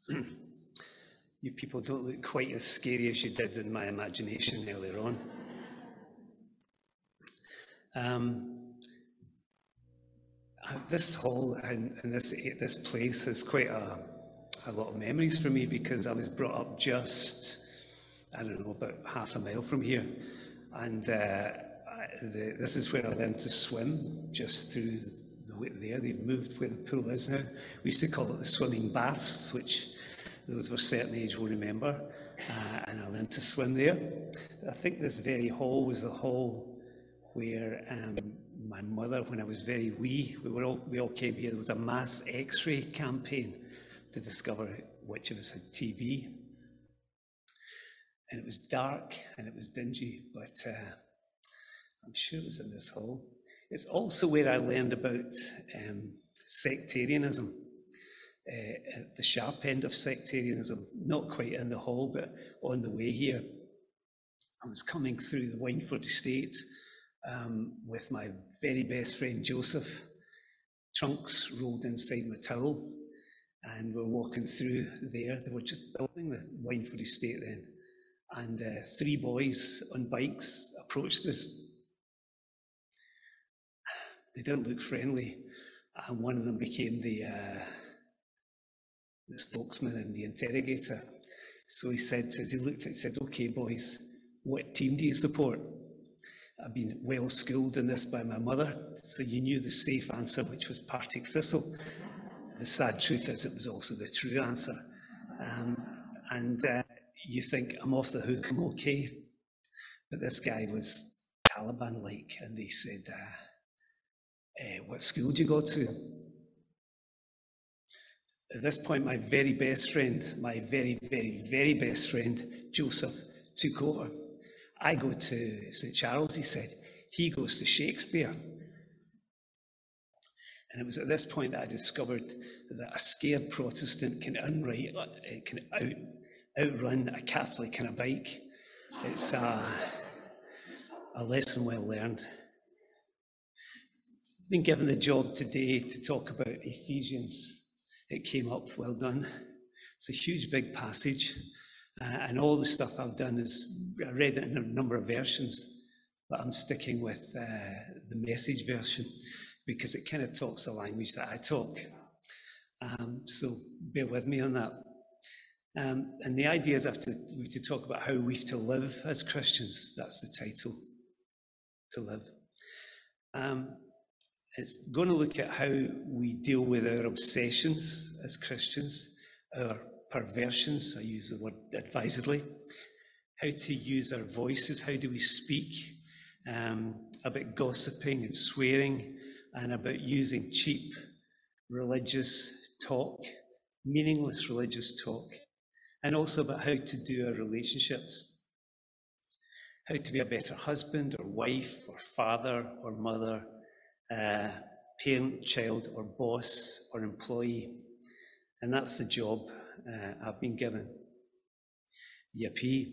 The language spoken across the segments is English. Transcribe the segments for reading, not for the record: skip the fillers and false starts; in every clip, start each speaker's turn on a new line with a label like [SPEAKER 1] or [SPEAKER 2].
[SPEAKER 1] You people don't look quite as scary as you did in my imagination earlier on. This hall and this place has quite a lot of memories for me because I was brought up just, I don't know, about half a mile from here. And this is where I learned to swim, just through the way there. They've moved where the pool is now. We used to call it the swimming baths, which those of a certain age will remember. And I learned to swim there. I think this very hall was the hall where my mother, when I was very wee, we all came here. There was a mass X-ray campaign to discover which of us had TB. And it was dark and it was dingy, but I'm sure it was in this hall. It's also where I learned about sectarianism, at the sharp end of sectarianism, not quite in the hall, but on the way here. I was coming through the Wynford estate with my very best friend Joseph. Trunks rolled inside my towel, and we're walking through there. They were just building the Wynford estate then, and 3 boys on bikes approached us. They didn't look friendly, and one of them became the spokesman and the interrogator. So he said, as he looked at it, he said, "Okay, boys, what team do you support?" I've been well schooled in this by my mother, so you knew the safe answer, which was Partick Thistle. The sad truth is it was also the true answer. You think, I'm off the hook, I'm okay. But this guy was Taliban-like, and he said, what school do you go to? At this point, my very best friend, my very, very, very best friend, Joseph, took over. I go to St. Charles, he said. He goes to Shakespeare. And it was at this point that I discovered that a scared Protestant can outrun a Catholic on a bike. It's a lesson well learned. Been given the job today to talk about Ephesians. It came up, well done. It's a huge big passage. And all the stuff I've done is, I read it in a number of versions, but I'm sticking with the Message version because it kind of talks the language that I talk. So bear with me on that. And the idea is we have to talk about how we've to live as Christians. That's the title, to live. It's going to look at how we deal with our obsessions as Christians, our perversions, I use the word advisedly, how to use our voices, how do we speak, about gossiping and swearing, and about using cheap religious talk, meaningless religious talk, and also about how to do our relationships, how to be a better husband or wife or father or mother, parent, child, or boss, or employee. And that's the job I've been given. Yippee.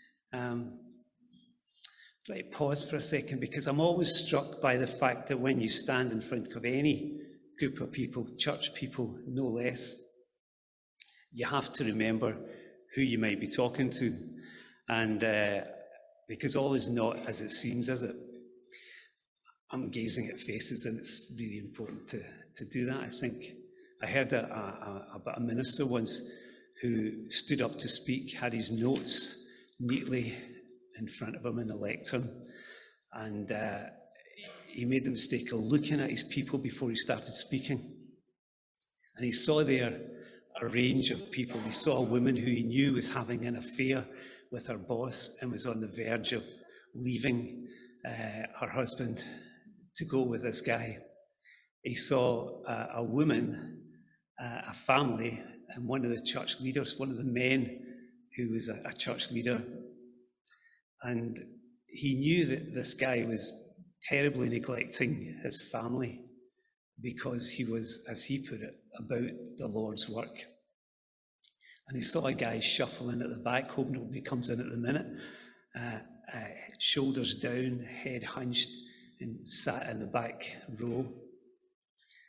[SPEAKER 1] Right, pause for a second, because I'm always struck by the fact that when you stand in front of any group of people, church people, no less, you have to remember who you might be talking to. And because all is not as it seems, is it? I'm gazing at faces, and it's really important to do that, I think. I heard about a minister once who stood up to speak, had his notes neatly in front of him in the lectern, and he made the mistake of looking at his people before he started speaking. And he saw there a range of people. He saw a woman who he knew was having an affair with her boss and was on the verge of leaving her husband to go with this guy. He saw a woman, a family, and one of the church leaders, one of the men who was a church leader. And he knew that this guy was terribly neglecting his family because he was, as he put it, about the Lord's work. And he saw a guy shuffling at the back, hoping nobody comes in at the minute, shoulders down, head hunched, and sat in the back row.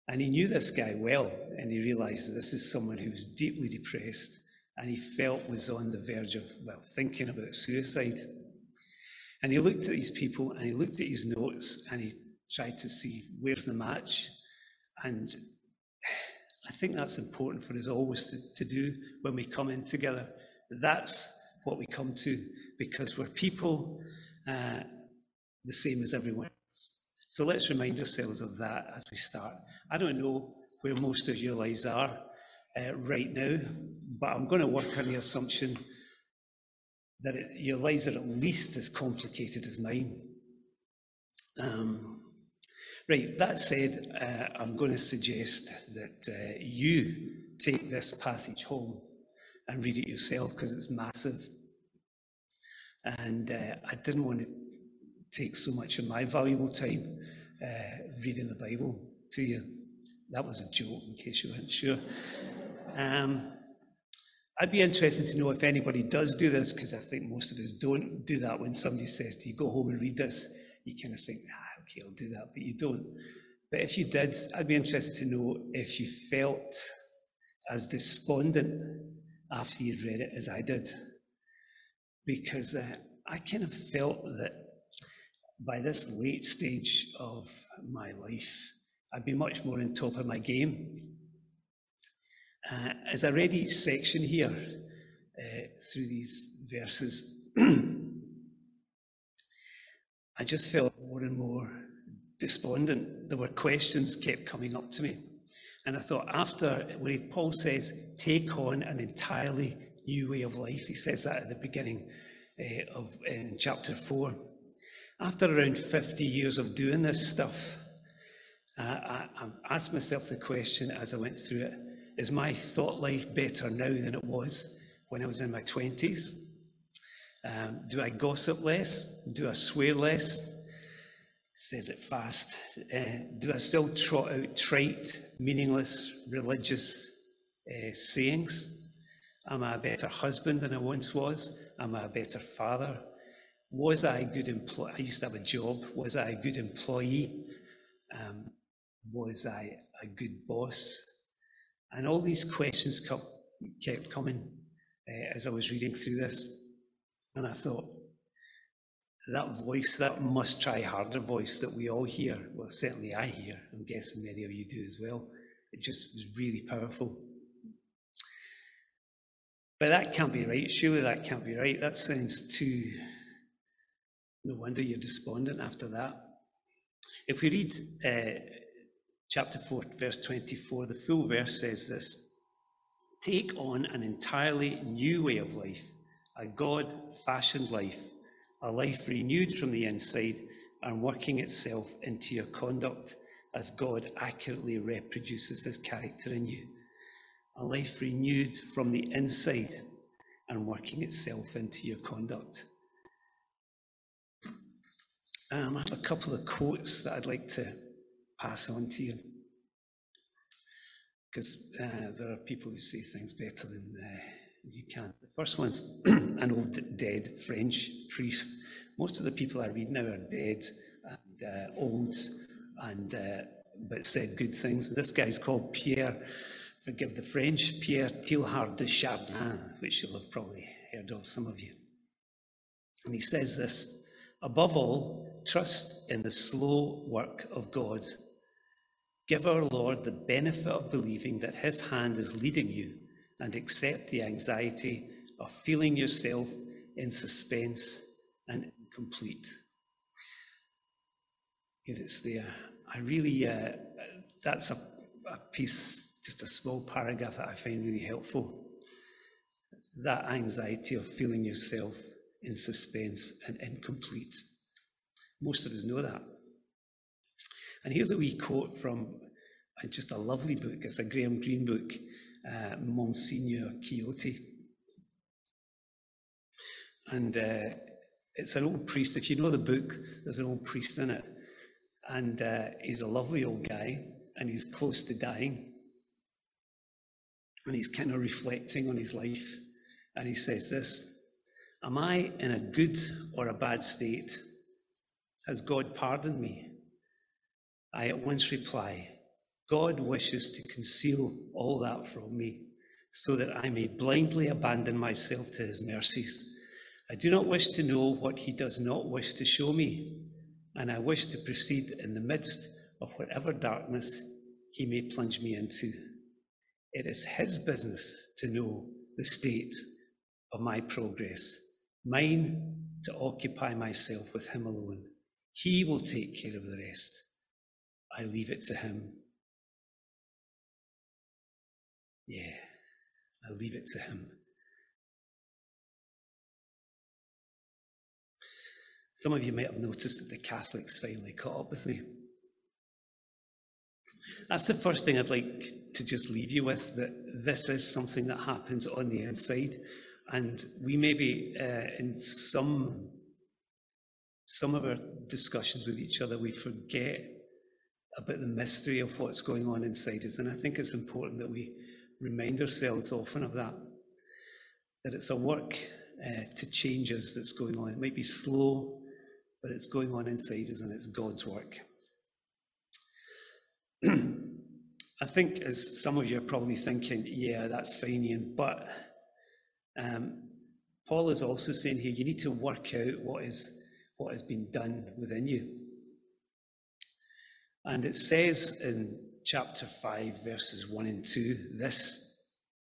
[SPEAKER 1] And he knew this guy well, and he realised that this is someone who was deeply depressed and he felt was on the verge of, well, thinking about suicide. And he looked at these people and he looked at his notes and he tried to see where's the match. And I think that's important for us always to do when we come in together. That's what we come to, because we're people the same as everyone else. So let's remind ourselves of that as we start. I don't know where most of your lives are right now, but I'm going to work on the assumption that your lives are at least as complicated as mine. Right, that said, I'm going to suggest that you take this passage home and read it yourself, because it's massive. And I didn't want to take so much of my valuable time reading the Bible to you. That was a joke, in case you weren't sure. I'd be interested to know if anybody does do this, because I think most of us don't do that. When somebody says to you, go home and read this, you kind of think, okay, I'll do that, but you don't. But if you did, I'd be interested to know if you felt as despondent after you'd read it as I did. Because I kind of felt that by this late stage of my life, I'd be much more on top of my game. As I read each section here through these verses, I just felt more and more despondent. There were questions kept coming up to me. And I thought, after when Paul says, take on an entirely new way of life, he says that at the beginning in chapter 4. After around 50 years of doing this stuff, I asked myself the question as I went through it, is my thought life better now than it was when I was in my 20s? Do I gossip less? Do I swear less? Says it fast. Do I still trot out trite, meaningless, religious sayings? Am I a better husband than I once was? Am I a better father? Was I a good employee? I used to have a job. Was I a good employee? Was I a good boss? And all these questions kept coming as I was reading through this. And I thought, that voice, that must try harder voice that we all hear, well, certainly I hear, I'm guessing many of you do as well, it just was really powerful. But that can't be right, surely that can't be right. That sounds too, no wonder you're despondent after that. If we read chapter 4, verse 24, the full verse says this: take on an entirely new way of life, a God-fashioned life, a life renewed from the inside and working itself into your conduct as God accurately reproduces his character in you. A life renewed from the inside and working itself into your conduct. I have a couple of quotes that I'd like to pass on to you, because there are people who say things better than you can. The first one's an old dead French priest. Most of the people I read now are dead and old, and but said good things. This guy's called Pierre, forgive the French, Pierre Teilhard de Chardin, which you'll have probably heard of, some of you. And he says this: above all, trust in the slow work of God. Give our Lord the benefit of believing that his hand is leading you, and accept the anxiety of feeling yourself in suspense and incomplete. Good, it's there. I really, that's a piece, just a small paragraph that I find really helpful. That anxiety of feeling yourself in suspense and incomplete. Most of us know that. And here's a wee quote from just a lovely book. It's a Graham Greene book, Monsignor Quixote. And it's an old priest. If you know the book, there's an old priest in it. And he's a lovely old guy, and he's close to dying. And he's kind of reflecting on his life. And he says this: am I in a good or a bad state? Has God pardoned me? I at once reply, God wishes to conceal all that from me, so that I may blindly abandon myself to his mercies. I do not wish to know what he does not wish to show me, and I wish to proceed in the midst of whatever darkness he may plunge me into. It is his business to know the state of my progress, mine to occupy myself with him alone. He will take care of the rest. I leave it to him. Yeah, I leave it to him. Some of you might have noticed that the Catholics finally caught up with me. That's the first thing I'd like to just leave you with, that this is something that happens on the inside. And we maybe, in some of our discussions with each other, we forget about the mystery of what's going on inside us. And I think it's important that we remind ourselves often of that it's a work to change us that's going on. It might be slow, but it's going on inside us, and it's God's work. I think, as some of you are probably thinking, yeah, that's fine, Ian, but Paul is also saying here, you need to work out what has been done within you. And it says in chapter 5, verses 1 and 2, this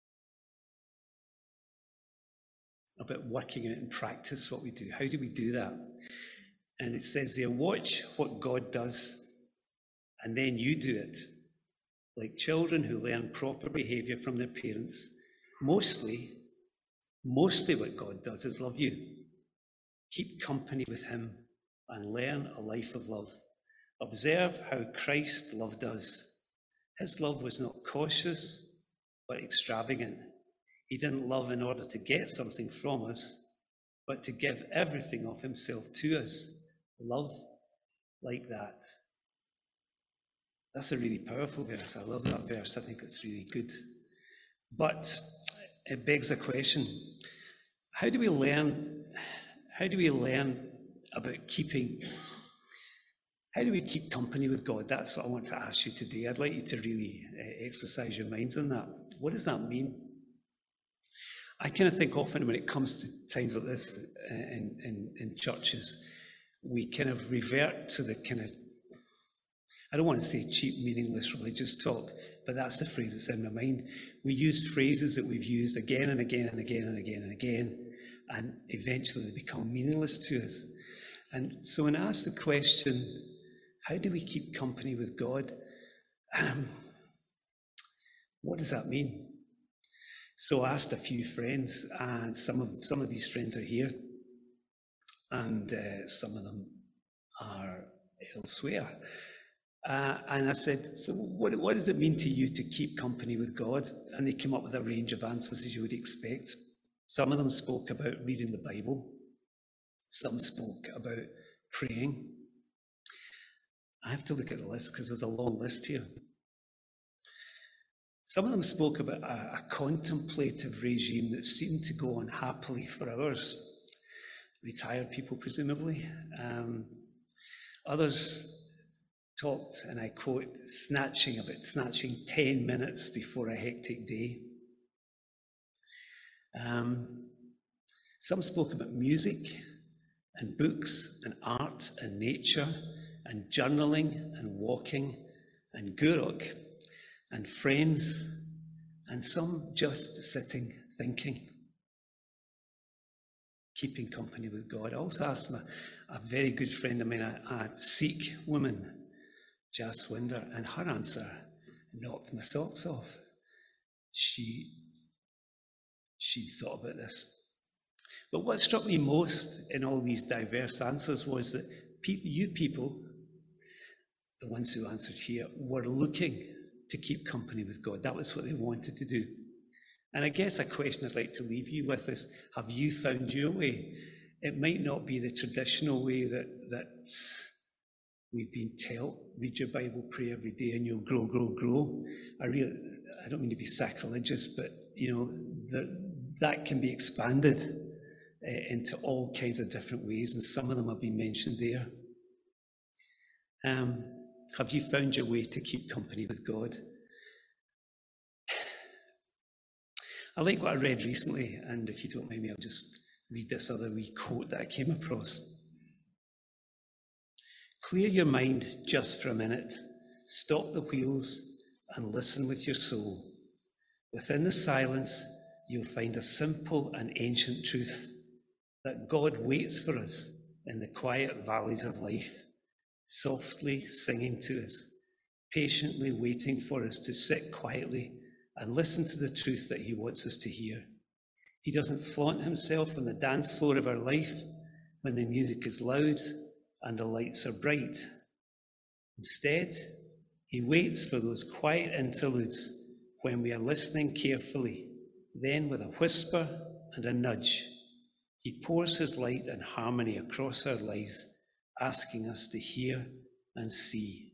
[SPEAKER 1] about working out in practice what we do. How do we do that? And it says there, watch what God does, and then you do it, like children who learn proper behavior from their parents. Mostly what God does is love you. Keep company with him and learn a life of love. Observe how Christ loved us. His love was not cautious, but extravagant. He didn't love in order to get something from us, but to give everything of himself to us. Love like that. That's a really powerful verse. I love that verse. I think it's really good. But it begs a question. How do we learn about keeping? How do we keep company with God? That's what I want to ask you today. I'd like you to really exercise your minds on that. What does that mean? I kind of think often when it comes to times like this in churches, we kind of revert to the kind of, I don't want to say cheap, meaningless religious talk, but that's the phrase that's in my mind. We use phrases that we've used again and again and again and again and again, and eventually they become meaningless to us. And so when I ask the question, how do we keep company with God? What does that mean? So I asked a few friends, and some of these friends are here, and some of them are elsewhere. And I said, so what does it mean to you to keep company with God? And they came up with a range of answers, as you would expect. Some of them spoke about reading the Bible. Some spoke about praying. I have to look at the list because there's a long list here. Some of them spoke about a contemplative regime that seemed to go on happily for hours. Retired people, presumably. Others talked, and I quote, snatching 10 minutes before a hectic day. Some spoke about music and books and art and nature and journaling and walking and guruk and friends, and some just sitting thinking, keeping company with God. I also asked a very good friend of mine, a Sikh woman, Jaswinder, and her answer knocked my socks off. She thought about this. But what struck me most in all these diverse answers was that you people, the ones who answered here, were looking to keep company with God. That was what they wanted to do. And I guess a question I'd like to leave you with is, have you found your way? It might not be the traditional way that we've been taught. Read your Bible, pray every day, and you'll grow, grow, grow. I don't mean to be sacrilegious, but that can be expanded into all kinds of different ways, and some of them have been mentioned there. Have you found your way to keep company with God? I like what I read recently, and if you don't mind me, I'll just read this other wee quote that I came across. Clear your mind just for a minute. Stop the wheels and listen with your soul. Within the silence, you'll find a simple and ancient truth that God waits for us in the quiet valleys of life, softly singing to us, patiently waiting for us to sit quietly and listen to the truth that he wants us to hear. He doesn't flaunt himself on the dance floor of our life when the music is loud and the lights are bright. Instead, he waits for those quiet interludes when we are listening carefully. Then, with a whisper and a nudge, he pours his light and harmony across our lives, asking us to hear and see.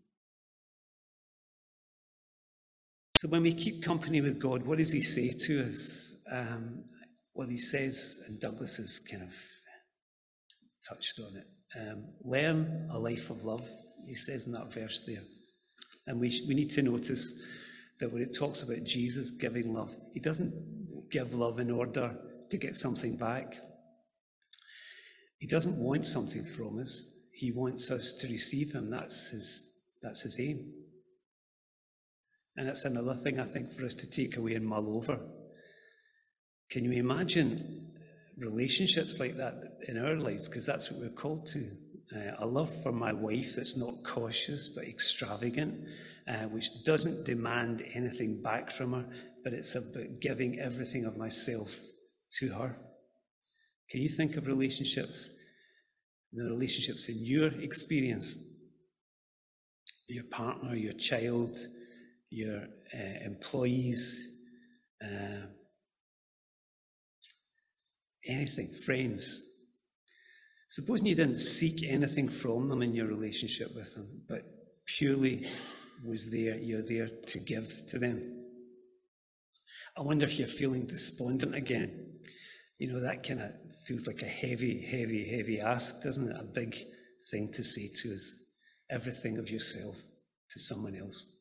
[SPEAKER 1] So when we keep company with God, what does he say to us? Well, he says, and Douglas has kind of touched on it, learn a life of love, he says in that verse there. And we need to notice that when it talks about Jesus giving love, he doesn't give love in order to get something back. He doesn't want something from us. He wants us to receive him. That's his aim. And that's another thing I think for us to take away and mull over. Can you imagine relationships like that in our lives? Because that's what we're called to. A love for my wife that's not cautious but extravagant, which doesn't demand anything back from her, but it's about giving everything of myself to her. Can you think of relationships, the relationships in your experience? Your partner, your child, your employees, anything, friends. Supposing you didn't seek anything from them in your relationship with them, but purely you're there to give to them. I wonder if you're feeling despondent again. You know, that kind of feels like a heavy ask, doesn't it? A big thing to say to us. Everything of yourself to someone else.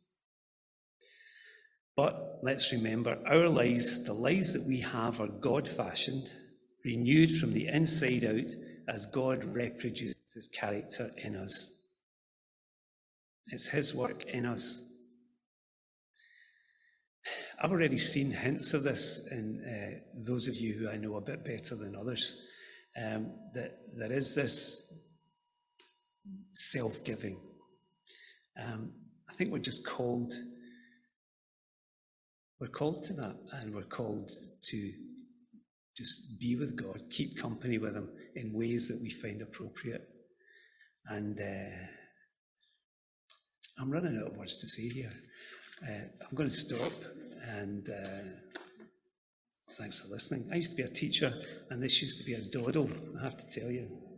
[SPEAKER 1] But let's remember, our lives, the lives that we have, are God-fashioned, renewed from the inside out as God reproduces his character in us. It's his work in us. I've already seen hints of this in those of you who I know a bit better than others, that there is this self-giving. I think we're called to that, and we're called to just be with God, keep company with him in ways that we find appropriate. And I'm running out of words to say here. I'm going to stop, and thanks for listening. I used to be a teacher, and this used to be a doddle, I have to tell you.